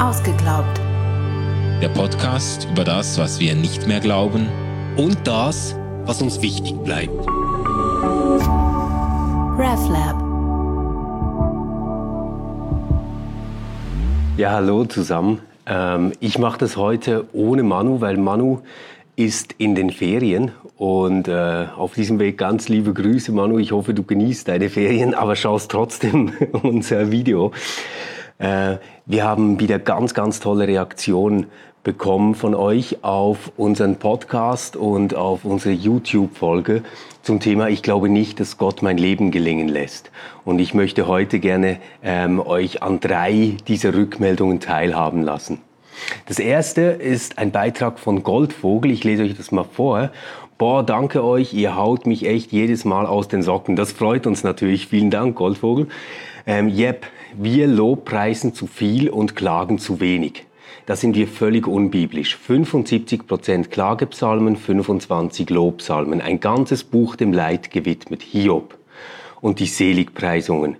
Ausgeglaubt. Der Podcast über das, was wir nicht mehr glauben und das, was uns wichtig bleibt. RefLab. Ja, hallo zusammen. Ich mache das heute ohne Manu, weil Manu ist in den Ferien und auf diesem Weg ganz liebe Grüße, Manu. Ich hoffe, du genießt deine Ferien, aber schaust trotzdem unser Video. Wir haben wieder ganz tolle Reaktionen bekommen von euch auf unseren Podcast und auf unsere YouTube-Folge zum Thema Ich glaube nicht, dass Gott mein Leben gelingen lässt. Und ich möchte heute gerne euch an 3 dieser Rückmeldungen teilhaben lassen. Das erste ist ein Beitrag von Goldvogel. Ich lese euch das mal vor. Boah, danke euch, ihr haut mich echt jedes Mal aus den Socken. Das freut uns natürlich. Vielen Dank, Goldvogel. Jep, wir lobpreisen zu viel und klagen zu wenig. Da sind wir völlig unbiblisch. 75% Klagepsalmen, 25 Lobpsalmen. Ein ganzes Buch dem Leid gewidmet, Hiob und die Seligpreisungen.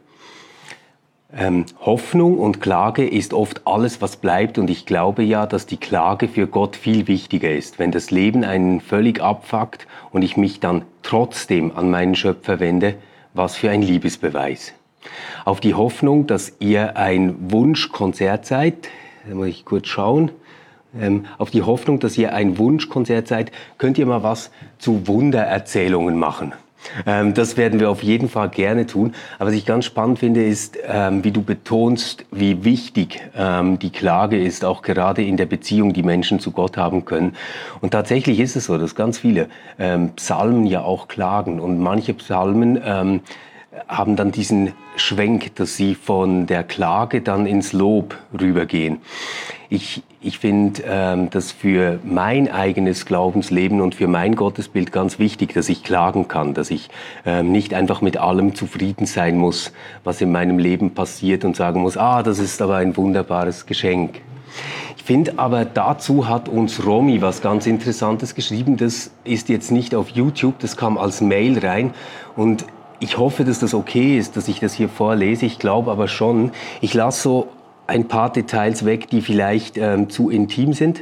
Hoffnung und Klage ist oft alles, was bleibt, und ich glaube ja, dass die Klage für Gott viel wichtiger ist. Wenn das Leben einen völlig abfuckt und ich mich dann trotzdem an meinen Schöpfer wende, was für ein Liebesbeweis. Auf die Hoffnung, dass ihr ein Wunschkonzert seid, da muss ich kurz schauen, auf die Hoffnung, dass ihr ein Wunschkonzert seid, könnt ihr mal was zu Wundererzählungen machen. Das werden wir auf jeden Fall gerne tun. Aber was ich ganz spannend finde, ist, wie du betonst, wie wichtig die Klage ist, auch gerade in der Beziehung, die Menschen zu Gott haben können. Und tatsächlich ist es so, dass ganz viele Psalmen ja auch klagen. Und manche Psalmen haben dann diesen Schwenk, dass sie von der Klage dann ins Lob rübergehen. Ich finde das für mein eigenes Glaubensleben und für mein Gottesbild ganz wichtig, dass ich klagen kann, dass ich nicht einfach mit allem zufrieden sein muss, was in meinem Leben passiert, und sagen muss, das ist aber ein wunderbares Geschenk. Ich finde aber, dazu hat uns Romy was ganz Interessantes geschrieben. Das ist jetzt nicht auf YouTube, das kam als Mail rein, und ich hoffe, dass das okay ist, dass ich das hier vorlese. Ich glaube aber schon. Ich lasse so ein paar Details weg, die vielleicht zu intim sind.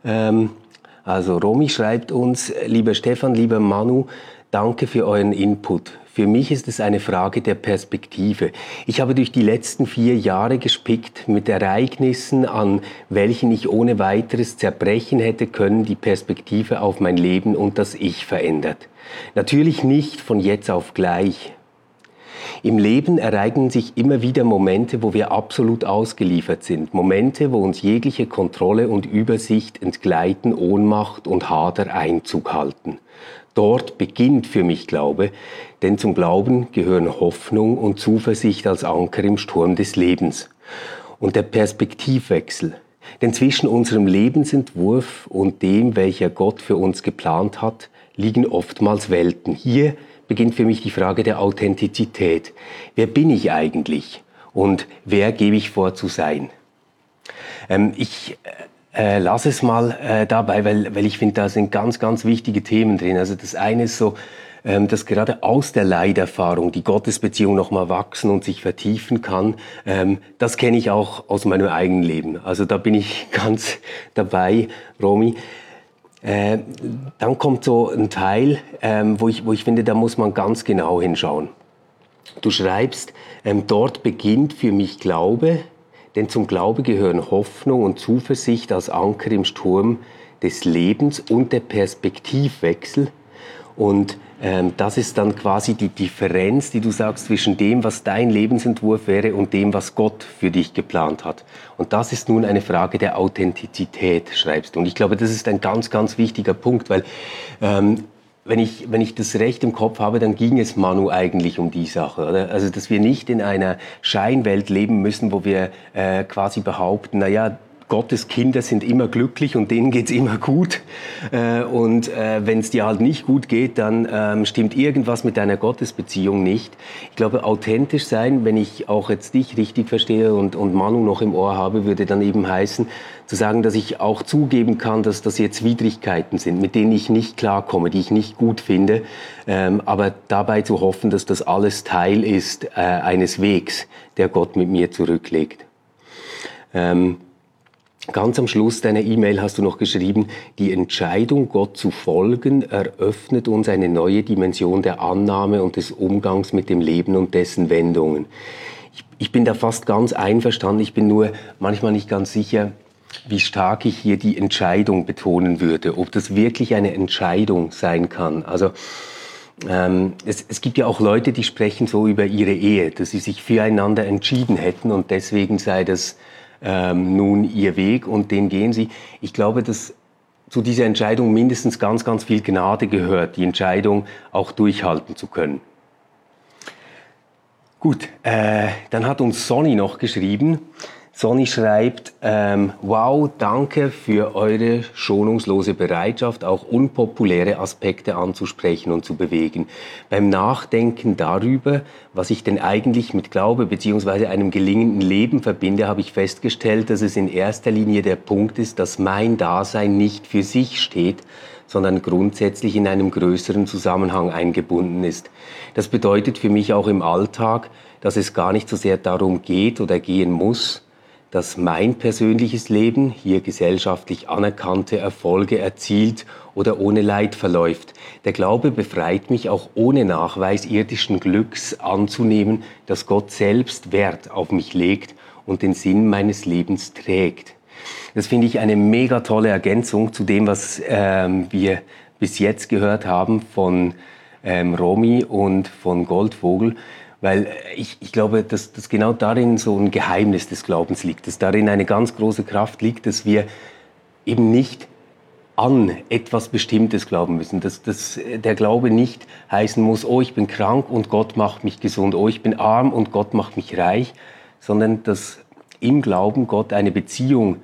Also Romy schreibt uns: Lieber Stefan, lieber Manu, danke für euren Input. Für mich ist es eine Frage der Perspektive. Ich habe durch die letzten 4 Jahre gespickt mit Ereignissen, an welchen ich ohne weiteres zerbrechen hätte können, die Perspektive auf mein Leben und das Ich verändert. Natürlich nicht von jetzt auf gleich. Im Leben ereignen sich immer wieder Momente, wo wir absolut ausgeliefert sind. Momente, wo uns jegliche Kontrolle und Übersicht entgleiten, Ohnmacht und Hader Einzug halten. Dort beginnt für mich Glaube, denn zum Glauben gehören Hoffnung und Zuversicht als Anker im Sturm des Lebens. Und der Perspektivwechsel. Denn zwischen unserem Lebensentwurf und dem, welcher Gott für uns geplant hat, liegen oftmals Welten. Hier beginnt für mich die Frage der Authentizität. Wer bin ich eigentlich und wer gebe ich vor zu sein? Ich lasse es mal dabei, weil ich finde, da sind ganz wichtige Themen drin. Also das eine ist so, dass gerade aus der Leiderfahrung die Gottesbeziehung nochmal wachsen und sich vertiefen kann. Das kenne ich auch aus meinem eigenen Leben. Also da bin ich ganz dabei, Romy. Dann kommt so ein Teil, wo ich finde, da muss man ganz genau hinschauen. Du schreibst, dort beginnt für mich Glaube, denn zum Glaube gehören Hoffnung und Zuversicht als Anker im Sturm des Lebens und der Perspektivwechsel. Und das ist dann quasi die Differenz, die du sagst, zwischen dem, was dein Lebensentwurf wäre, und dem, was Gott für dich geplant hat. Und das ist nun eine Frage der Authentizität, schreibst du. Und ich glaube, das ist ein ganz wichtiger Punkt, weil wenn ich das recht im Kopf habe, dann ging es Manu eigentlich um die Sache, oder? Also, dass wir nicht in einer Scheinwelt leben müssen, wo wir quasi behaupten, Gottes Kinder sind immer glücklich und denen geht's immer gut. Und wenn es dir halt nicht gut geht, dann stimmt irgendwas mit deiner Gottesbeziehung nicht. Ich glaube, authentisch sein, wenn ich auch jetzt dich richtig verstehe und Manu noch im Ohr habe, würde dann eben heißen, zu sagen, dass ich auch zugeben kann, dass das jetzt Widrigkeiten sind, mit denen ich nicht klarkomme, die ich nicht gut finde, aber dabei zu hoffen, dass das alles Teil ist eines Wegs, der Gott mit mir zurücklegt. Ganz am Schluss deiner E-Mail hast du noch geschrieben, die Entscheidung, Gott zu folgen, eröffnet uns eine neue Dimension der Annahme und des Umgangs mit dem Leben und dessen Wendungen. Ich bin da fast ganz einverstanden, ich bin nur manchmal nicht ganz sicher, wie stark ich hier die Entscheidung betonen würde, ob das wirklich eine Entscheidung sein kann. Also es gibt ja auch Leute, die sprechen so über ihre Ehe, dass sie sich füreinander entschieden hätten und deswegen sei das nun ihr Weg und den gehen sie. Ich glaube, dass zu dieser Entscheidung mindestens ganz, ganz viel Gnade gehört, die Entscheidung auch durchhalten zu können. Gut, dann hat uns Sonny noch geschrieben. Sonny schreibt, wow, danke für eure schonungslose Bereitschaft, auch unpopuläre Aspekte anzusprechen und zu bewegen. Beim Nachdenken darüber, was ich denn eigentlich mit Glaube bzw. einem gelingenden Leben verbinde, habe ich festgestellt, dass es in erster Linie der Punkt ist, dass mein Dasein nicht für sich steht, sondern grundsätzlich in einem größeren Zusammenhang eingebunden ist. Das bedeutet für mich auch im Alltag, dass es gar nicht so sehr darum geht oder gehen muss, dass mein persönliches Leben hier gesellschaftlich anerkannte Erfolge erzielt oder ohne Leid verläuft. Der Glaube befreit mich auch ohne Nachweis irdischen Glücks anzunehmen, dass Gott selbst Wert auf mich legt und den Sinn meines Lebens trägt. Das finde ich eine mega tolle Ergänzung zu dem, was wir bis jetzt gehört haben von Romy und von Goldvogel. Weil ich glaube, dass genau darin so ein Geheimnis des Glaubens liegt, dass darin eine ganz große Kraft liegt, dass wir eben nicht an etwas Bestimmtes glauben müssen, dass der Glaube nicht heißen muss, oh, ich bin krank und Gott macht mich gesund, oh, ich bin arm und Gott macht mich reich, sondern dass im Glauben Gott eine Beziehung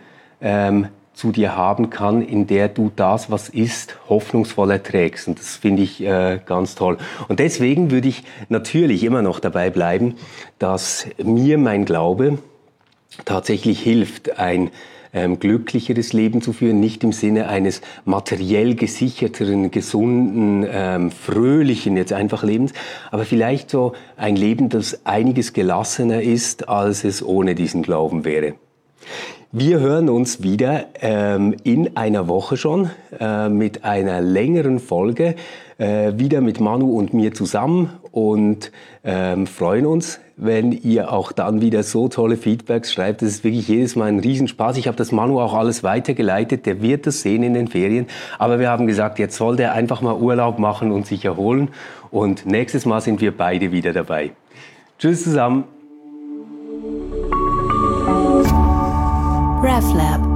zu dir haben kann, in der du das, was ist, hoffnungsvoll erträgst. Und das finde ich ganz toll. Und deswegen würde ich natürlich immer noch dabei bleiben, dass mir mein Glaube tatsächlich hilft, ein glücklicheres Leben zu führen, nicht im Sinne eines materiell gesicherteren, gesunden, fröhlichen, jetzt einfach Lebens, aber vielleicht so ein Leben, das einiges gelassener ist, als es ohne diesen Glauben wäre. Wir hören uns wieder in einer Woche schon mit einer längeren Folge, wieder mit Manu und mir zusammen und freuen uns, wenn ihr auch dann wieder so tolle Feedbacks schreibt. Das ist wirklich jedes Mal ein Riesenspaß. Ich habe das Manu auch alles weitergeleitet, der wird das sehen in den Ferien. Aber wir haben gesagt, jetzt soll der einfach mal Urlaub machen und sich erholen. Und nächstes Mal sind wir beide wieder dabei. Tschüss zusammen. RefLab